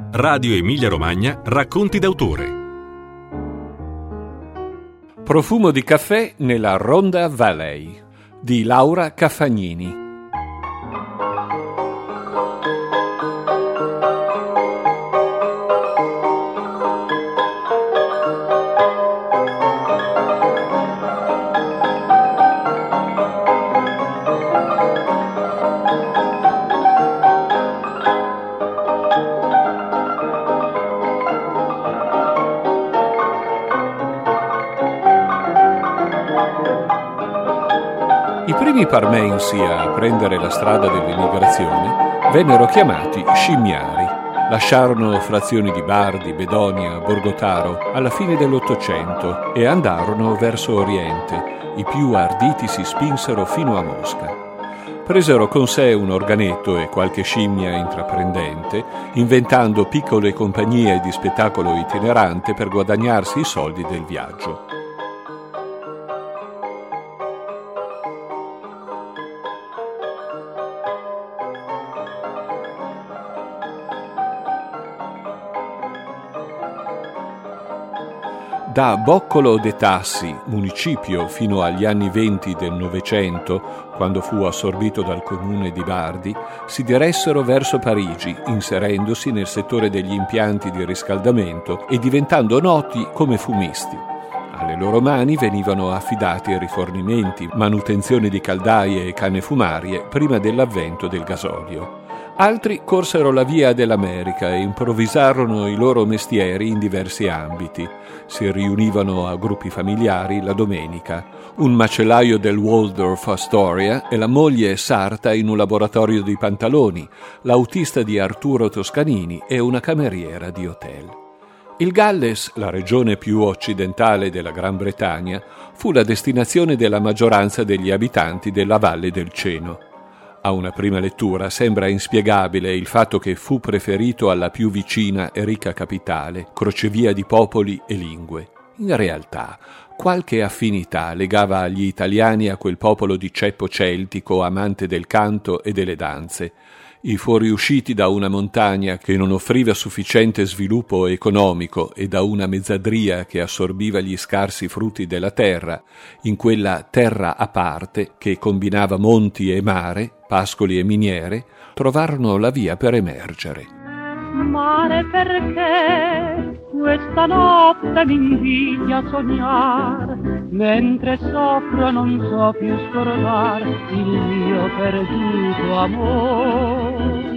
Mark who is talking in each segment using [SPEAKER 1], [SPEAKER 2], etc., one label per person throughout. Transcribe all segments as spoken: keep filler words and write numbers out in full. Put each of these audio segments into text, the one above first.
[SPEAKER 1] Radio Emilia Romagna Racconti d'autore.
[SPEAKER 2] Profumo di caffè nella Ronda Valley di Laura Caffagnini. I primi parmensi a prendere la strada dell'emigrazione vennero chiamati scimmiari. Lasciarono frazioni di Bardi, Bedonia, Borgotaro alla fine dell'Ottocento e andarono verso Oriente. I più arditi si spinsero fino a Mosca. Presero con sé un organetto e qualche scimmia intraprendente, inventando piccole compagnie di spettacolo itinerante per guadagnarsi i soldi del viaggio. Da Boccolo de Tassi, municipio fino agli anni venti del Novecento, quando fu assorbito dal comune di Bardi, si diressero verso Parigi, inserendosi nel settore degli impianti di riscaldamento e diventando noti come fumisti. Alle loro mani venivano affidati rifornimenti, manutenzione di caldaie e canne fumarie prima dell'avvento del gasolio. Altri corsero la via dell'America e improvvisarono i loro mestieri in diversi ambiti. Si riunivano a gruppi familiari la domenica. Un macellaio del Waldorf Astoria e la moglie sarta in un laboratorio di pantaloni, l'autista di Arturo Toscanini e una cameriera di hotel. Il Galles, la regione più occidentale della Gran Bretagna, fu la destinazione della maggioranza degli abitanti della Valle del Ceno. A una prima lettura sembra inspiegabile il fatto che fu preferito alla più vicina e ricca capitale, crocevia di popoli e lingue. In realtà, qualche affinità legava gli italiani a quel popolo di ceppo celtico amante del canto e delle danze. I fuoriusciti da una montagna che non offriva sufficiente sviluppo economico e da una mezzadria che assorbiva gli scarsi frutti della terra, in quella terra a parte che combinava monti e mare, pascoli e miniere, trovarono la via per emergere.
[SPEAKER 3] Mare, perché questa notte mi invidia sognar, mentre soffro non so più scordar il mio perduto amor.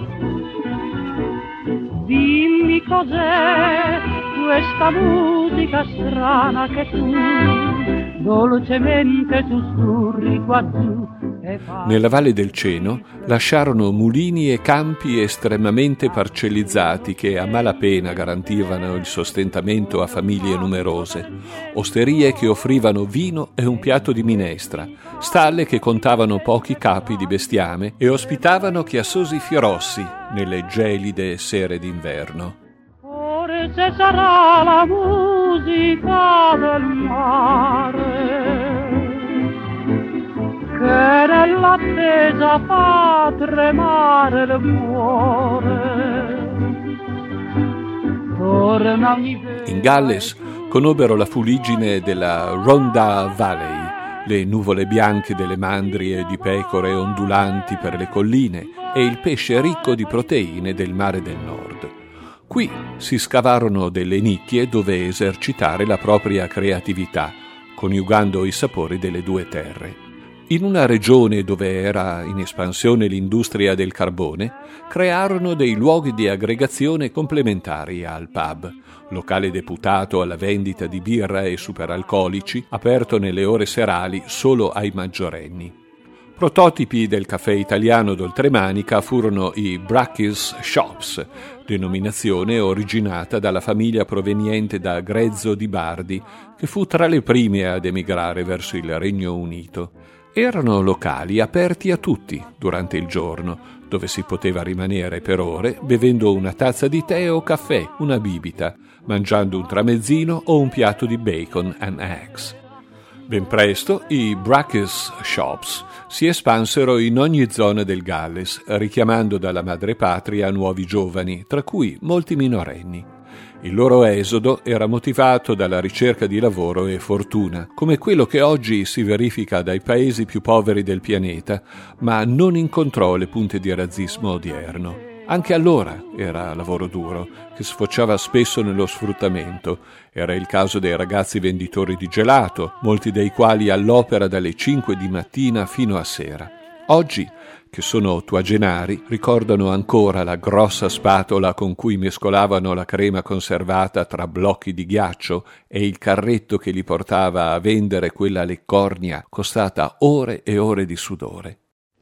[SPEAKER 3] Dimmi cos'è questa musica strana che tu dolcemente sussurri qua giù.
[SPEAKER 2] Nella Valle del Ceno lasciarono mulini e campi estremamente parcellizzati che a malapena garantivano il sostentamento a famiglie numerose, osterie che offrivano vino e un piatto di minestra, stalle che contavano pochi capi di bestiame e ospitavano chiassosi fiorossi nelle gelide sere d'inverno.
[SPEAKER 3] Forse sarà la musica del mare che nell'attesa fa tremare il cuore. Torna ogni vez...
[SPEAKER 2] In Galles conobbero la fuliggine della Ronda Valley, le nuvole bianche delle mandrie di pecore ondulanti per le colline e il pesce ricco di proteine del mare del nord. Qui si scavarono delle nicchie dove esercitare la propria creatività, coniugando i sapori delle due terre. In una regione dove era in espansione l'industria del carbone, crearono dei luoghi di aggregazione complementari al pub, locale deputato alla vendita di birra e superalcolici, aperto nelle ore serali solo ai maggiorenni. Prototipi del caffè italiano d'oltremanica furono i Brackies Shops, denominazione originata dalla famiglia proveniente da Grezzo di Bardi, che fu tra le prime ad emigrare verso il Regno Unito. Erano locali aperti a tutti durante il giorno, dove si poteva rimanere per ore bevendo una tazza di tè o caffè, una bibita, mangiando un tramezzino o un piatto di bacon and eggs. Ben presto i Brachis Shops si espansero in ogni zona del Galles, richiamando dalla madrepatria nuovi giovani, tra cui molti minorenni. Il loro esodo era motivato dalla ricerca di lavoro e fortuna, come quello che oggi si verifica dai paesi più poveri del pianeta, ma non incontrò le punte di razzismo odierno. Anche allora era lavoro duro, che sfociava spesso nello sfruttamento. Era il caso dei ragazzi venditori di gelato, molti dei quali all'opera dalle cinque di mattina fino a sera. Oggi, che sono ottuagenari, ricordano ancora la grossa spatola con cui mescolavano la crema conservata tra blocchi di ghiaccio e il carretto che li portava a vendere quella leccornia costata ore e ore di sudore.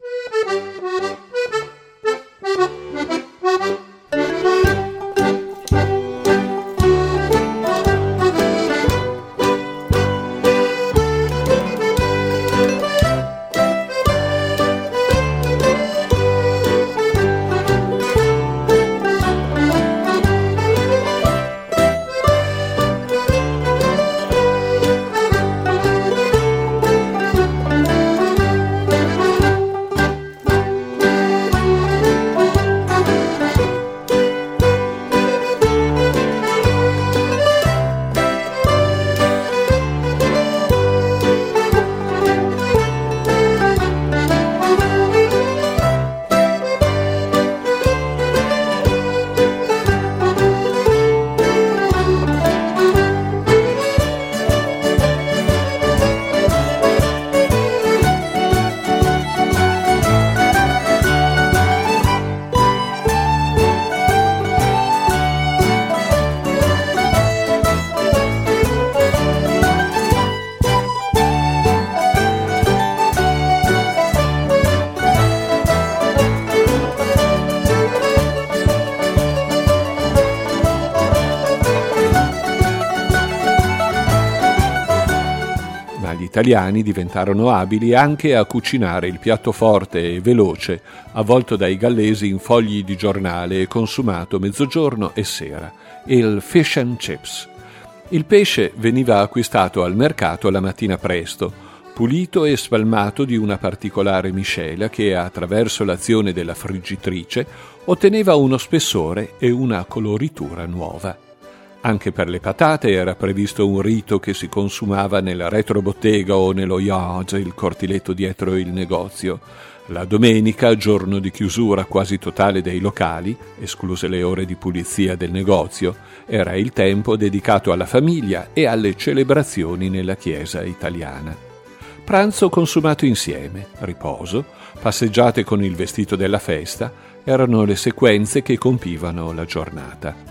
[SPEAKER 2] Gli italiani diventarono abili anche a cucinare il piatto forte e veloce, avvolto dai gallesi in fogli di giornale e consumato mezzogiorno e sera, il fish and chips. Il pesce veniva acquistato al mercato la mattina presto, pulito e spalmato di una particolare miscela che, attraverso l'azione della friggitrice, otteneva uno spessore e una coloritura nuova. Anche per le patate era previsto un rito che si consumava nella retrobottega o nello yard, il cortiletto dietro il negozio. La domenica, giorno di chiusura quasi totale dei locali, escluse le ore di pulizia del negozio, era il tempo dedicato alla famiglia e alle celebrazioni nella chiesa italiana. Pranzo consumato insieme, riposo, passeggiate con il vestito della festa, erano le sequenze che compivano la giornata.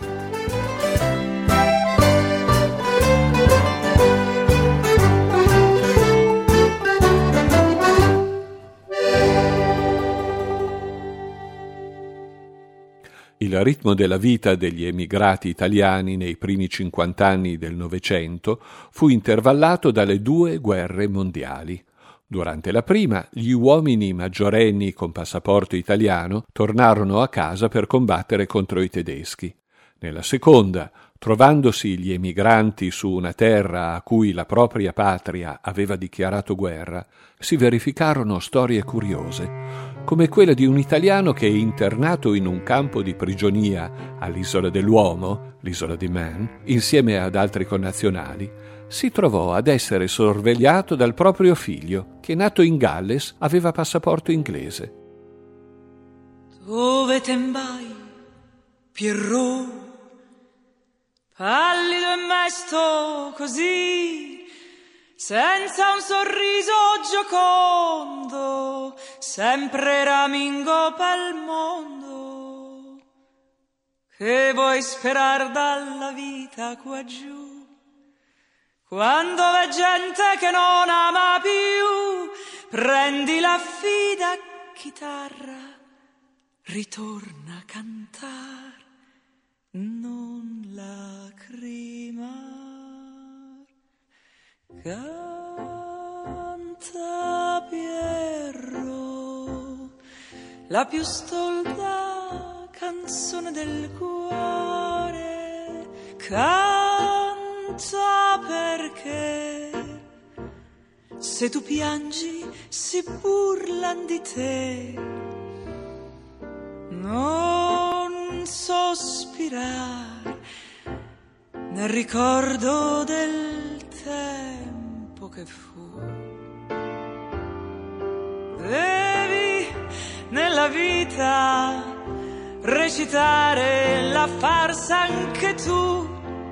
[SPEAKER 2] Il ritmo della vita degli emigrati italiani nei primi cinquant'anni del Novecento fu intervallato dalle due guerre mondiali. Durante la prima, gli uomini maggiorenni con passaporto italiano tornarono a casa per combattere contro i tedeschi. Nella seconda, trovandosi gli emigranti su una terra a cui la propria patria aveva dichiarato guerra, si verificarono storie curiose, come quella di un italiano che, internato in un campo di prigionia all'isola dell'uomo, l'isola di Man, insieme ad altri connazionali, si trovò ad essere sorvegliato dal proprio figlio, che nato in Galles aveva passaporto inglese.
[SPEAKER 4] Dove te vai, Pierrot? Pallido e mesto così, senza un sorriso giocondo, sempre ramingo pel mondo. Che vuoi sperar dalla vita qua giù, quando v'è gente che non ama più? Prendi la fida chitarra, ritorna a cantar, non lacrimar. Canta Pierrot, la più stolta canzone del cuore. Canta perché se tu piangi si burlan di te. Non sospirar nel ricordo del tempo che fu. Devi nella vita recitare la farsa anche tu.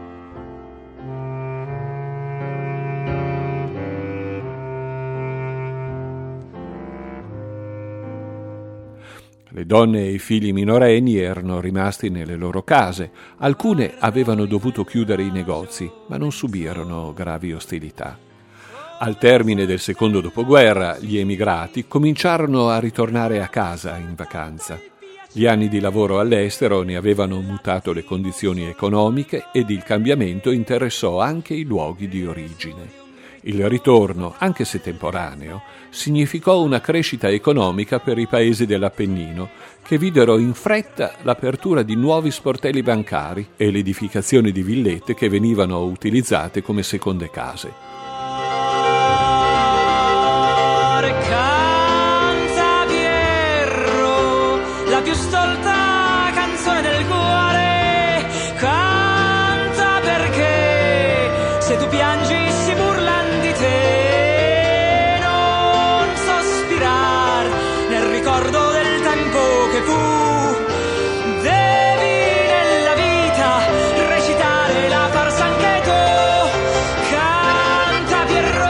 [SPEAKER 2] Le donne e i figli minorenni erano rimasti nelle loro case. Alcune avevano dovuto chiudere i negozi, ma non subirono gravi ostilità. Al termine del secondo dopoguerra, gli emigrati cominciarono a ritornare a casa in vacanza. Gli anni di lavoro all'estero ne avevano mutato le condizioni economiche ed il cambiamento interessò anche i luoghi di origine. Il ritorno, anche se temporaneo, significò una crescita economica per i paesi dell'Appennino, che videro in fretta l'apertura di nuovi sportelli bancari e l'edificazione di villette che venivano utilizzate come seconde case.
[SPEAKER 4] Canta Pierro, la più stolta canzone del cuore. Canta perché se tu piangi si burlan di te. Non sospirar nel ricordo del tempo che fu. Devi nella vita recitare la farsa anche tu. Canta Pierro.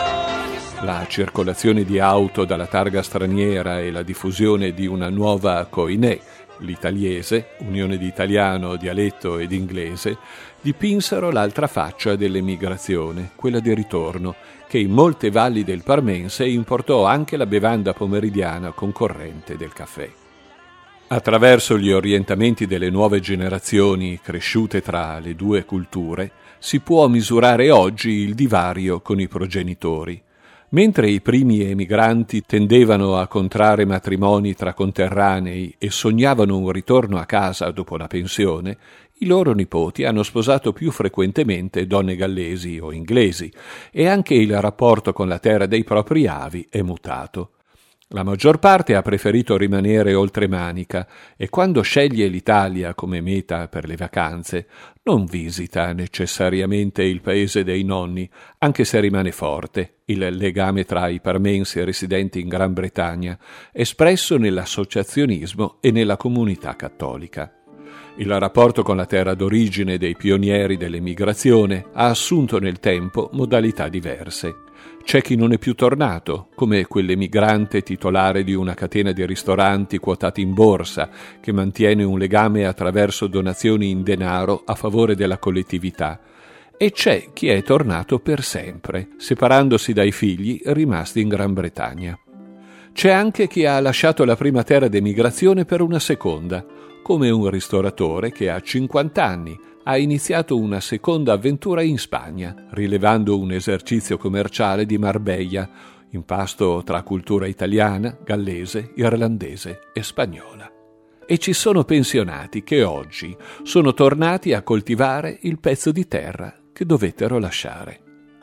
[SPEAKER 2] La circolazione di auto dalla targa straniera e la diffusione di una nuova coinè, l'italiese, unione di italiano, dialetto ed inglese, dipinsero l'altra faccia dell'emigrazione, quella di ritorno, che in molte valli del Parmense importò anche la bevanda pomeridiana concorrente del caffè. Attraverso gli orientamenti delle nuove generazioni cresciute tra le due culture, si può misurare oggi il divario con i progenitori. Mentre i primi emigranti tendevano a contrarre matrimoni tra conterranei e sognavano un ritorno a casa dopo la pensione, i loro nipoti hanno sposato più frequentemente donne gallesi o inglesi e anche il rapporto con la terra dei propri avi è mutato. La maggior parte ha preferito rimanere oltremanica e quando sceglie l'Italia come meta per le vacanze non visita necessariamente il paese dei nonni, anche se rimane forte il legame tra i parmensi residenti in Gran Bretagna, espresso nell'associazionismo e nella comunità cattolica. Il rapporto con la terra d'origine dei pionieri dell'emigrazione ha assunto nel tempo modalità diverse. C'è chi non è più tornato, come quell'emigrante titolare di una catena di ristoranti quotati in borsa, che mantiene un legame attraverso donazioni in denaro a favore della collettività. E c'è chi è tornato per sempre, separandosi dai figli rimasti in Gran Bretagna. C'è anche chi ha lasciato la prima terra d'emigrazione per una seconda, come un ristoratore che a cinquanta anni ha iniziato una seconda avventura in Spagna, rilevando un esercizio commerciale di Marbella, impasto tra cultura italiana, gallese, irlandese e spagnola. E ci sono pensionati che oggi sono tornati a coltivare il pezzo di terra che dovettero lasciare.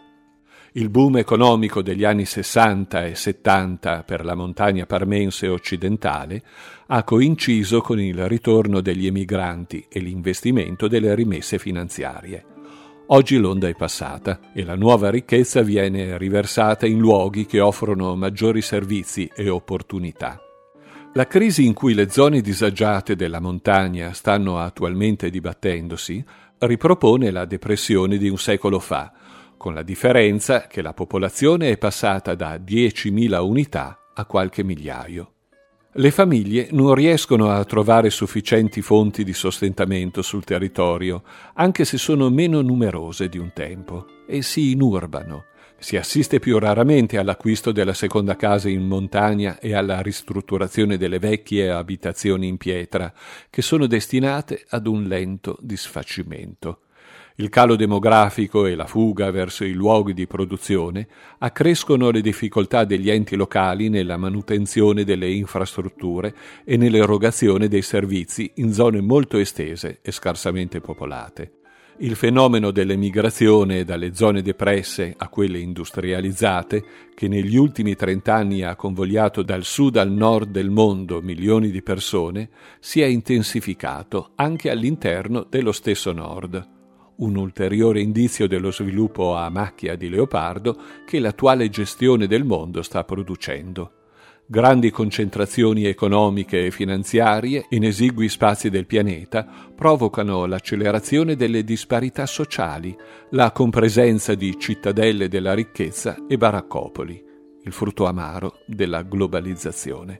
[SPEAKER 2] Il boom economico degli anni sessanta e settanta per la montagna parmense occidentale ha coinciso con il ritorno degli emigranti e l'investimento delle rimesse finanziarie. Oggi l'onda è passata e la nuova ricchezza viene riversata in luoghi che offrono maggiori servizi e opportunità. La crisi in cui le zone disagiate della montagna stanno attualmente dibattendosi ripropone la depressione di un secolo fa, con la differenza che la popolazione è passata da diecimila unità a qualche migliaio. Le famiglie non riescono a trovare sufficienti fonti di sostentamento sul territorio, anche se sono meno numerose di un tempo, e si inurbano. Si assiste più raramente all'acquisto della seconda casa in montagna e alla ristrutturazione delle vecchie abitazioni in pietra, che sono destinate ad un lento disfacimento. Il calo demografico e la fuga verso i luoghi di produzione accrescono le difficoltà degli enti locali nella manutenzione delle infrastrutture e nell'erogazione dei servizi in zone molto estese e scarsamente popolate. Il fenomeno dell'emigrazione dalle zone depresse a quelle industrializzate, che negli ultimi trent'anni ha convogliato dal sud al nord del mondo milioni di persone, si è intensificato anche all'interno dello stesso nord. Un ulteriore indizio dello sviluppo a macchia di leopardo che l'attuale gestione del mondo sta producendo. Grandi concentrazioni economiche e finanziarie in esigui spazi del pianeta provocano l'accelerazione delle disparità sociali, la compresenza di cittadelle della ricchezza e baraccopoli, il frutto amaro della globalizzazione.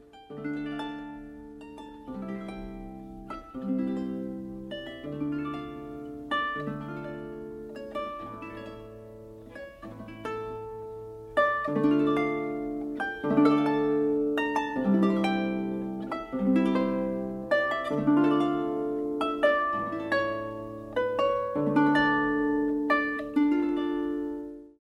[SPEAKER 3] Thank you.